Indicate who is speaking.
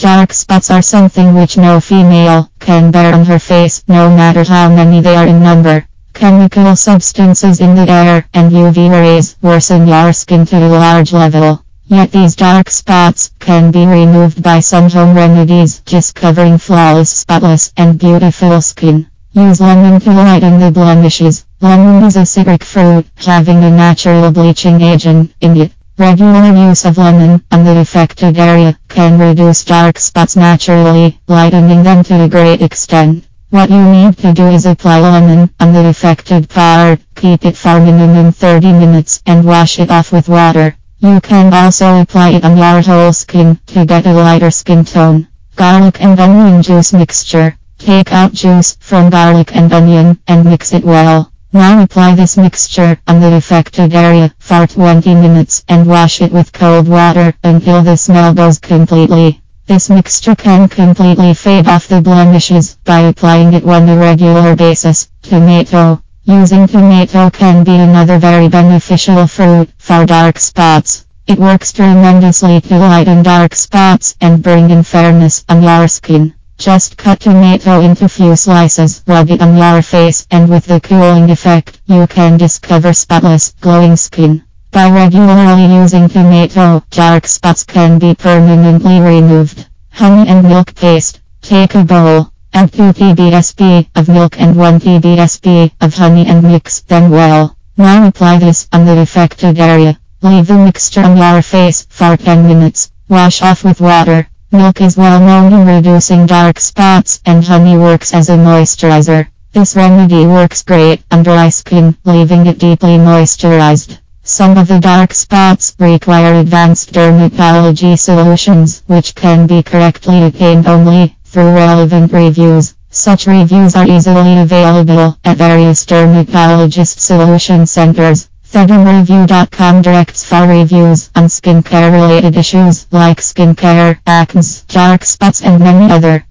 Speaker 1: Dark spots are something which no female can bear on her face, no matter how many they are in number. Chemical substances in the air and UV rays worsen your skin to a large level. Yet these dark spots can be removed by some home remedies, just covering flawless, spotless, and beautiful skin. Use lemon to lighten the blemishes. Lemon is a citric fruit, having a natural bleaching agent in it. Regular use of lemon on the affected area can reduce dark spots naturally, lightening them to a great extent. What you need to do is apply lemon on the affected part, keep it for minimum 30 minutes, and wash it off with water. You can also apply it on your whole skin to get a lighter skin tone. Garlic and onion juice mixture. Take out juice from garlic and onion and mix it well. Now apply this mixture on the affected area for 20 minutes and wash it with cold water until the smell goes completely. This mixture can completely fade off the blemishes by applying it on a regular basis. Tomato. Using tomato can be another very beneficial fruit for dark spots. It works tremendously to lighten dark spots and bring in fairness on your skin. Just cut tomato into few slices, rub it on your face, and with the cooling effect, you can discover spotless, glowing skin. By regularly using tomato, dark spots can be permanently removed. Honey and milk paste. Take a bowl, add 2 tbsp of milk and 1 tbsp of honey and mix them well. Now apply this on the affected area. Leave the mixture on your face for 10 minutes. Wash off with water. Milk is well known in reducing dark spots, and honey works as a moisturizer. This remedy works great on dry skin, leaving it deeply moisturized. Some of the dark spots require advanced dermatology solutions, which can be correctly attained only through relevant reviews. Such reviews are easily available at various dermatologist solution centers. ThedemReview.com directs for reviews on skincare related issues like skincare, acne, dark spots, and many other.